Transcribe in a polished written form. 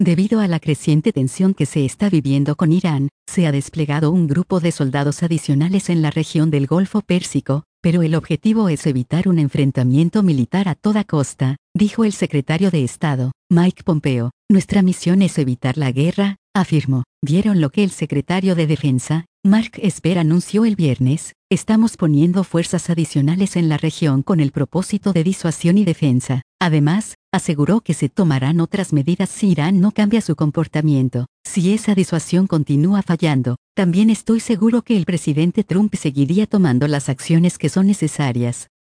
Debido a la creciente tensión que se está viviendo con Irán, se ha desplegado un grupo de soldados adicionales en la región del Golfo Pérsico, pero el objetivo es evitar un enfrentamiento militar a toda costa, dijo el secretario de Estado, Mike Pompeo. Nuestra misión es evitar la guerra, afirmó. ¿Vieron lo que el secretario de Defensa, Mark Esper, anunció el viernes? Estamos poniendo fuerzas adicionales en la región con el propósito de disuasión y defensa. Además, aseguró que se tomarán otras medidas si Irán no cambia su comportamiento. Si esa disuasión continúa fallando, también estoy seguro que el presidente Trump seguiría tomando las acciones que son necesarias.